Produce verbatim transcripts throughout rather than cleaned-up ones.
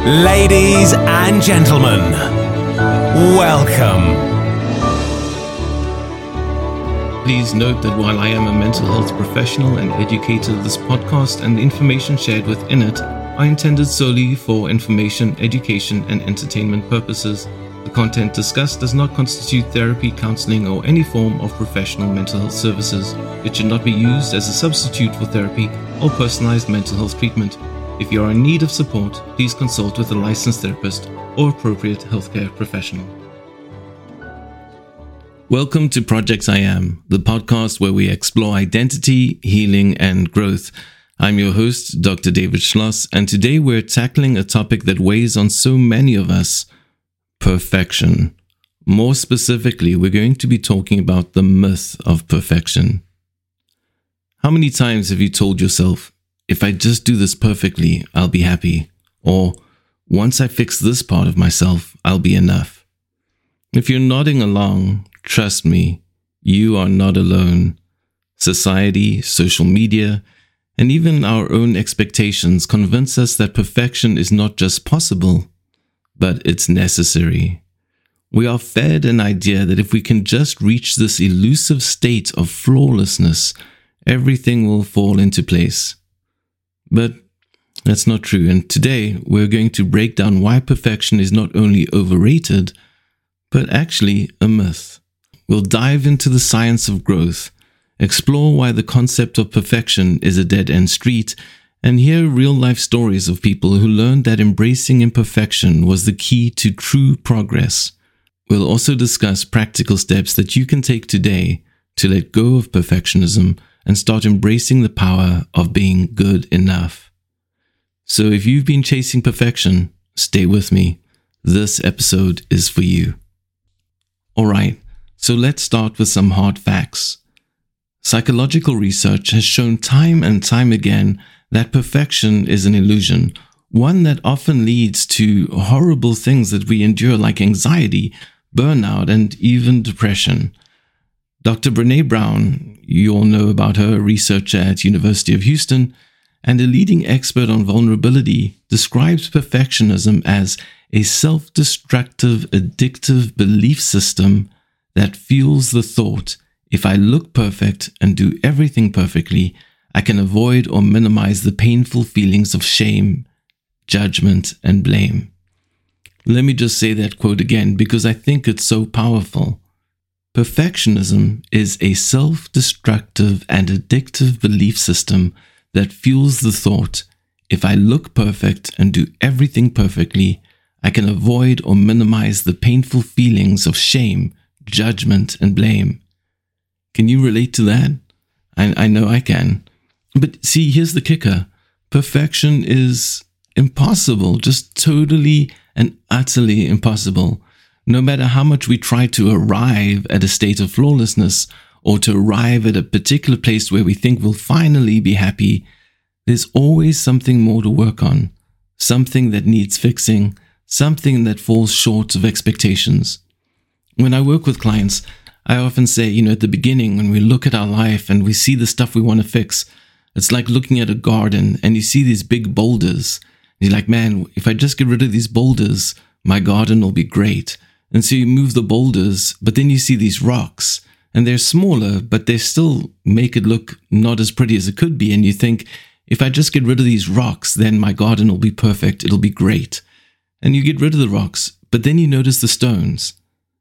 Ladies and gentlemen, welcome. Please note that while I am a mental health professional and educator, this podcast and the information shared within it are intended solely for information, education, and entertainment purposes. The content discussed does not constitute therapy, counseling, or any form of professional mental health services. It should not be used as a substitute for therapy or personalized mental health treatment. If you are in need of support, please consult with a licensed therapist or appropriate healthcare professional. Welcome to Projects I Am, the podcast where we explore identity, healing, and growth. I'm your host, Doctor David Schloss, and today we're tackling a topic that weighs on so many of us: perfection. More specifically, we're going to be talking about the myth of perfection. How many times have you told yourself, if I just do this perfectly, I'll be happy? Or, once I fix this part of myself, I'll be enough? If you're nodding along, trust me, you are not alone. Society, social media, and even our own expectations convince us that perfection is not just possible, but it's necessary. We are fed an idea that if we can just reach this elusive state of flawlessness, everything will fall into place. But that's not true, and today we're going to break down why perfection is not only overrated, but actually a myth. We'll dive into the science of growth, explore why the concept of perfection is a dead-end street, and hear real-life stories of people who learned that embracing imperfection was the key to true progress. We'll also discuss practical steps that you can take today to let go of perfectionism and start embracing the power of being good enough. So if you've been chasing perfection, stay with me. This episode is for you. Alright, so let's start with some hard facts. Psychological research has shown time and time again that perfection is an illusion, one that often leads to horrible things that we endure like anxiety, burnout, and even depression. Doctor Brené Brown, you all know about her, a researcher at University of Houston, and a leading expert on vulnerability, describes perfectionism as a self-destructive, addictive belief system that fuels the thought, if I look perfect and do everything perfectly, I can avoid or minimize the painful feelings of shame, judgment, and blame. Let me just say that quote again because I think it's so powerful. Perfectionism is a self-destructive and addictive belief system that fuels the thought, if I look perfect and do everything perfectly, I can avoid or minimize the painful feelings of shame, judgment, and blame. Can you relate to that? I, I know I can. But see, here's the kicker. Perfection is impossible, just totally and utterly impossible. No matter how much we try to arrive at a state of flawlessness or to arrive at a particular place where we think we'll finally be happy, there's always something more to work on, something that needs fixing, something that falls short of expectations. When I work with clients, I often say, you know, at the beginning, when we look at our life and we see the stuff we want to fix, it's like looking at a garden and you see these big boulders. You're like, man, if I just get rid of these boulders, my garden will be great. And so you move the boulders, but then you see these rocks and they're smaller, but they still make it look not as pretty as it could be. And you think, if I just get rid of these rocks, then my garden will be perfect. It'll be great. And you get rid of the rocks, but then you notice the stones.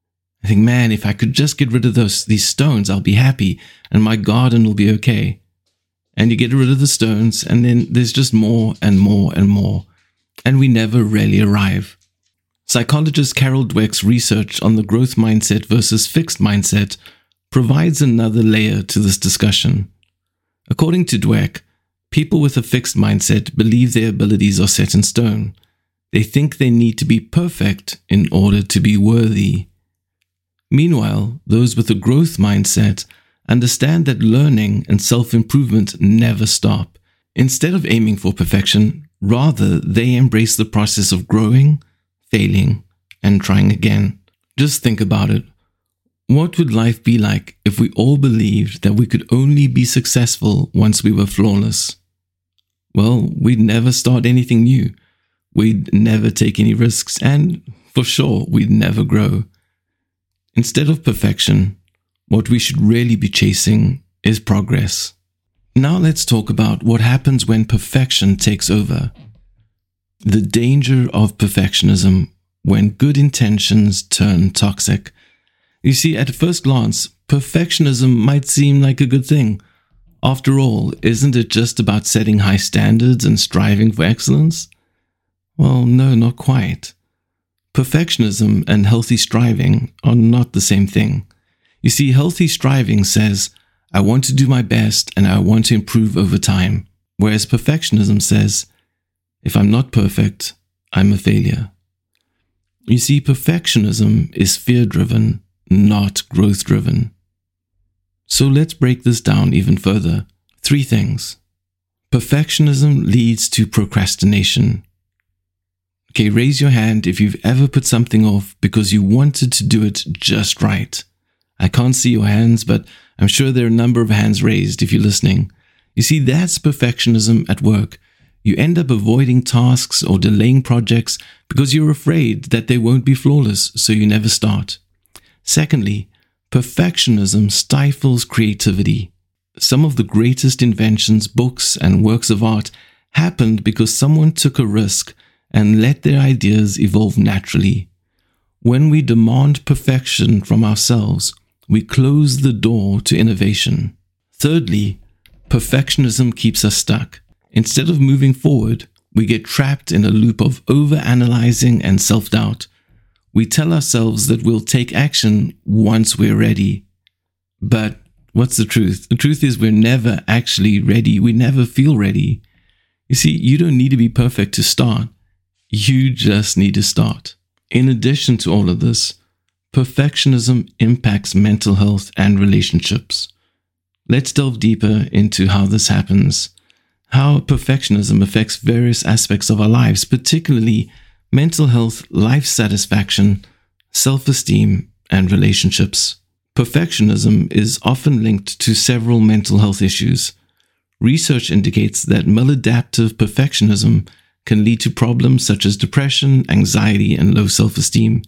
I think, man, if I could just get rid of those these stones, I'll be happy and my garden will be okay. And you get rid of the stones and then there's just more and more and more. And we never really arrive. Psychologist Carol Dweck's research on the growth mindset versus fixed mindset provides another layer to this discussion. According to Dweck, people with a fixed mindset believe their abilities are set in stone. They think they need to be perfect in order to be worthy. Meanwhile, those with a growth mindset understand that learning and self-improvement never stop. Instead of aiming for perfection, rather they embrace the process of growing, failing, and trying again. Just think about it. What would life be like if we all believed that we could only be successful once we were flawless? Well, we'd never start anything new. we'd never take any risks, and for sure, we'd never grow. Instead of perfection, what we should really be chasing is progress. Now let's talk about what happens when perfection takes over. The danger of perfectionism when good intentions turn toxic. You see, at first glance, perfectionism might seem like a good thing. After all, isn't it just about setting high standards and striving for excellence? Well, no, not quite. Perfectionism and healthy striving are not the same thing. You see, healthy striving says, I want to do my best and I want to improve over time. Whereas perfectionism says, if I'm not perfect, I'm a failure. You see, perfectionism is fear-driven, not growth-driven. So let's break this down even further. Three things. Perfectionism leads to procrastination. Okay, raise your hand if you've ever put something off because you wanted to do it just right. I can't see your hands, but I'm sure there are a number of hands raised if you're listening. You see, that's perfectionism at work. You end up avoiding tasks or delaying projects because you're afraid that they won't be flawless, so you never start. Secondly, perfectionism stifles creativity. Some of the greatest inventions, books, and works of art happened because someone took a risk and let their ideas evolve naturally. When we demand perfection from ourselves, we close the door to innovation. Thirdly, perfectionism keeps us stuck. Instead of moving forward, we get trapped in a loop of overanalyzing and self-doubt. We tell ourselves that we'll take action once we're ready. But what's the truth? The truth is we're never actually ready. We never feel ready. You see, you don't need to be perfect to start. You just need to start. In addition to all of this, perfectionism impacts mental health and relationships. Let's delve deeper into how this happens. How perfectionism affects various aspects of our lives, particularly mental health, life satisfaction, self-esteem, and relationships. Perfectionism is often linked to several mental health issues. Research indicates that maladaptive perfectionism can lead to problems such as depression, anxiety, and low self-esteem.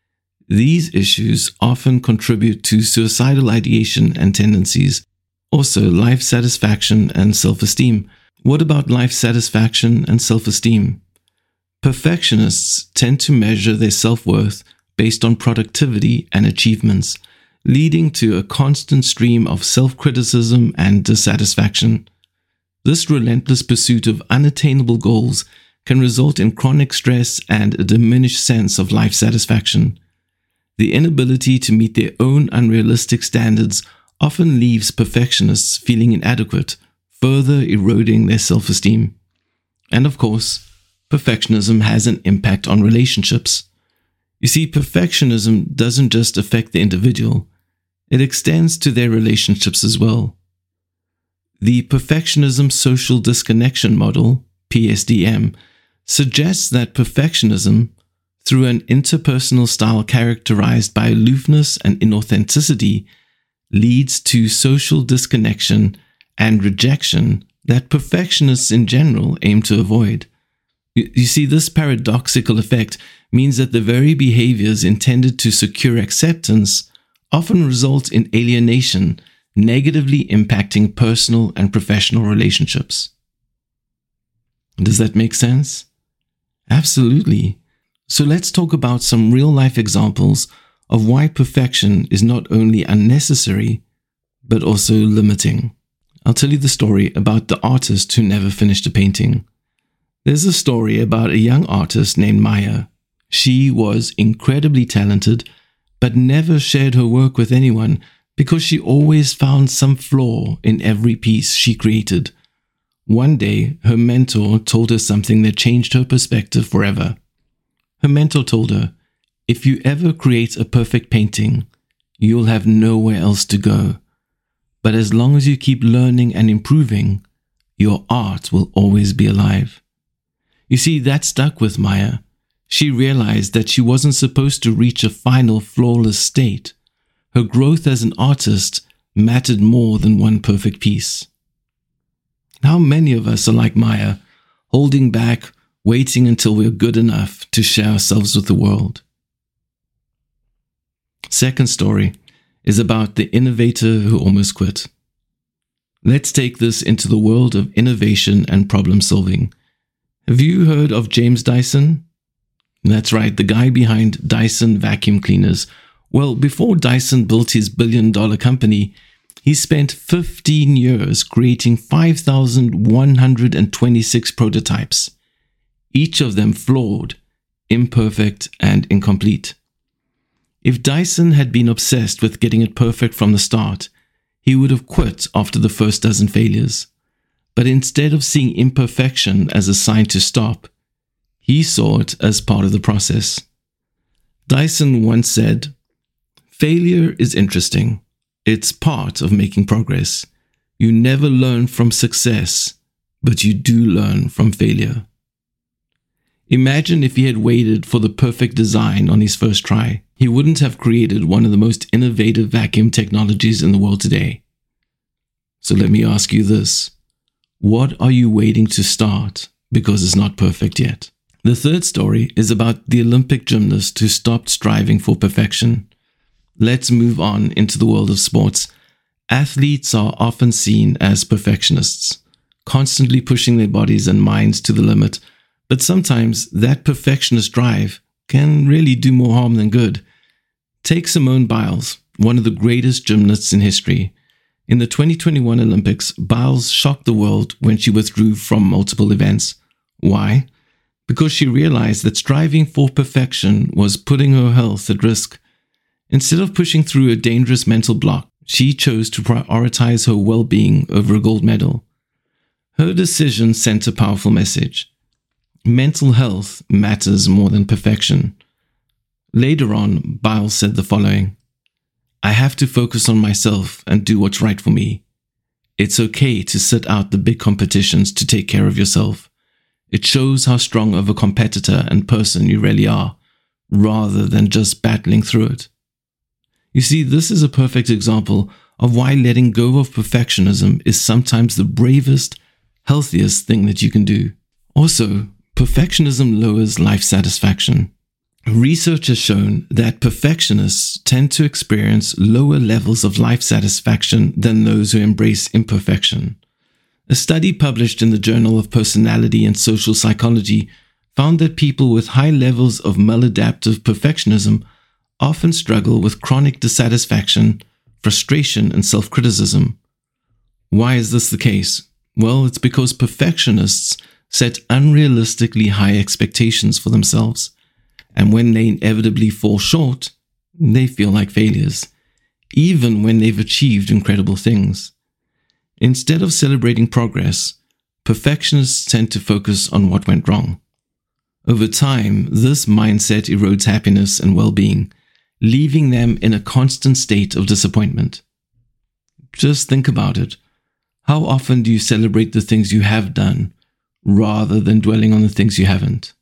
These issues often contribute to suicidal ideation and tendencies. Also, life satisfaction and self-esteem. What about life satisfaction and self-esteem? Perfectionists tend to measure their self-worth based on productivity and achievements, leading to a constant stream of self-criticism and dissatisfaction. This relentless pursuit of unattainable goals can result in chronic stress and a diminished sense of life satisfaction. The inability to meet their own unrealistic standards often leaves perfectionists feeling inadequate, further eroding their self-esteem. And of course, perfectionism has an impact on relationships. You see, perfectionism doesn't just affect the individual, it extends to their relationships as well. The Perfectionism Social Disconnection Model, P S D M, suggests that perfectionism, through an interpersonal style characterized by aloofness and inauthenticity, leads to social disconnection and rejection that perfectionists in general aim to avoid. You, you see, this paradoxical effect means that the very behaviors intended to secure acceptance often result in alienation, negatively impacting personal and professional relationships. Does that make sense? Absolutely. So let's talk about some real-life examples of why perfection is not only unnecessary, but also limiting. I'll tell you the story about the artist who never finished a painting. There's a story about a young artist named Maya. She was incredibly talented, but never shared her work with anyone because she always found some flaw in every piece she created. One day, her mentor told her something that changed her perspective forever. Her mentor told her, if you ever create a perfect painting, you'll have nowhere else to go. But as long as you keep learning and improving, your art will always be alive. You see, that stuck with Maya. She realized that she wasn't supposed to reach a final flawless state. Her growth as an artist mattered more than one perfect piece. How many of us are like Maya, holding back, waiting until we're good enough to share ourselves with the world. Second story is about the innovator who almost quit. Let's take this into the world of innovation and problem solving. Have you heard of James Dyson? That's right, the guy behind Dyson vacuum cleaners. Well, before Dyson built his billion dollar company, he spent fifteen years creating five thousand one hundred twenty-six prototypes, each of them flawed, imperfect, and incomplete. If Dyson had been obsessed with getting it perfect from the start, he would have quit after the first dozen failures. But instead of seeing imperfection as a sign to stop, he saw it as part of the process. Dyson once said, "Failure is interesting. It's part of making progress. You never learn from success, but you do learn from failure." Imagine if he had waited for the perfect design on his first try. He wouldn't have created one of the most innovative vacuum technologies in the world today. So let me ask you this. What are you waiting to start because it's not perfect yet? The third story is about the Olympic gymnast who stopped striving for perfection. Let's move on into the world of sports. Athletes are often seen as perfectionists, constantly pushing their bodies and minds to the limit, but sometimes that perfectionist drive can really do more harm than good. Take Simone Biles, one of the greatest gymnasts in history. In the twenty twenty-one Olympics, Biles shocked the world when she withdrew from multiple events. Why? Because she realized that striving for perfection was putting her health at risk. Instead of pushing through a dangerous mental block, she chose to prioritize her well-being over a gold medal. Her decision sent a powerful message. Mental health matters more than perfection. Later on, Biles said the following, "I have to focus on myself and do what's right for me. It's okay to sit out the big competitions to take care of yourself. It shows how strong of a competitor and person you really are, rather than just battling through it." You see, this is a perfect example of why letting go of perfectionism is sometimes the bravest, healthiest thing that you can do. Also, perfectionism lowers life satisfaction. Research has shown that perfectionists tend to experience lower levels of life satisfaction than those who embrace imperfection. A study published in the Journal of Personality and Social Psychology found that people with high levels of maladaptive perfectionism often struggle with chronic dissatisfaction, frustration, and self-criticism. Why is this the case? Well, it's because perfectionists set unrealistically high expectations for themselves, and when they inevitably fall short, they feel like failures, even when they've achieved incredible things. Instead of celebrating progress, perfectionists tend to focus on what went wrong. Over time, this mindset erodes happiness and well-being, leaving them in a constant state of disappointment. Just think about it. How often do you celebrate the things you have done, rather than dwelling on the things you haven't?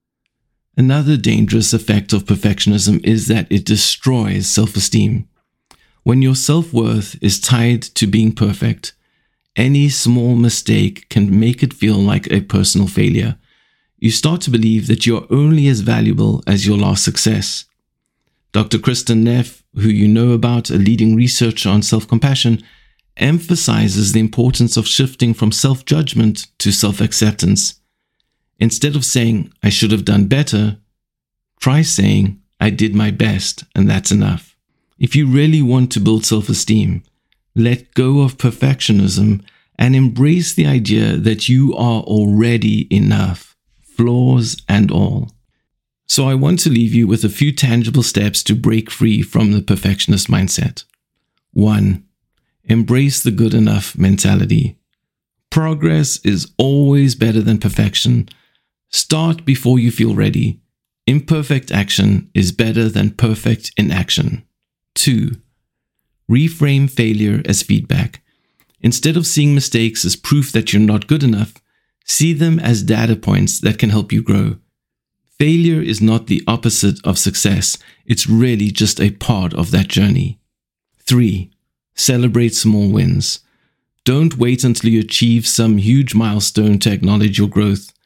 Another dangerous effect of perfectionism is that it destroys self-esteem. When your self-worth is tied to being perfect, any small mistake can make it feel like a personal failure. You start to believe that you're only as valuable as your last success. Doctor Kristin Neff, who you know about, a leading researcher on self-compassion, emphasizes the importance of shifting from self-judgment to self-acceptance. Instead of saying, "I should have done better," try saying, "I did my best, and that's enough." If you really want to build self-esteem, let go of perfectionism and embrace the idea that you are already enough, flaws and all. So I want to leave you with a few tangible steps to break free from the perfectionist mindset. One, embrace the good enough mentality. Progress is always better than perfection. Start before you feel ready. Imperfect action is better than perfect inaction. Two, reframe failure as feedback. Instead of seeing mistakes as proof that you're not good enough, see them as data points that can help you grow. Failure is not the opposite of success. It's really just a part of that journey. Three, celebrate small wins. Don't wait until you achieve some huge milestone to acknowledge your growth.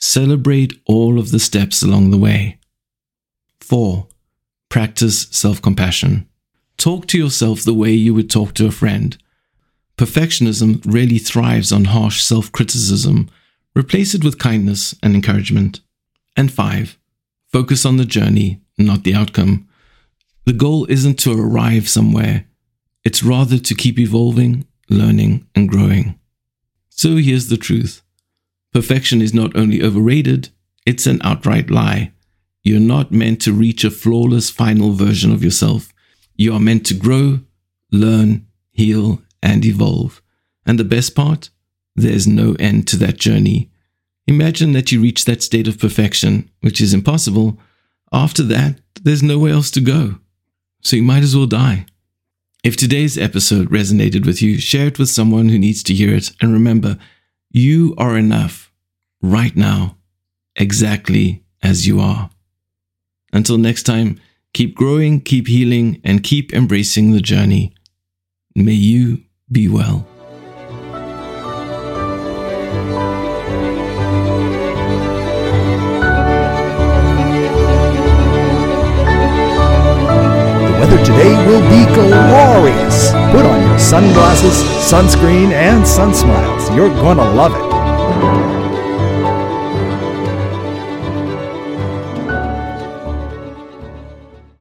Celebrate all of the steps along the way. four. Practice self-compassion. Talk to yourself the way you would talk to a friend. Perfectionism really thrives on harsh self-criticism. Replace it with kindness and encouragement. And five. Focus on the journey, not the outcome. The goal isn't to arrive somewhere. It's rather to keep evolving, learning, and growing. So here's the truth. Perfection is not only overrated, it's an outright lie. You're not meant to reach a flawless final version of yourself. You are meant to grow, learn, heal, and evolve. And the best part? There's no end to that journey. Imagine that you reach that state of perfection, which is impossible. After that, there's nowhere else to go. So you might as well die. If today's episode resonated with you, share it with someone who needs to hear it. And remember, you are enough right now, exactly as you are. Until next time, keep growing, keep healing, and keep embracing the journey. May you be well. Today will be glorious. Put on your sunglasses, sunscreen, and sun smiles. You're gonna love it.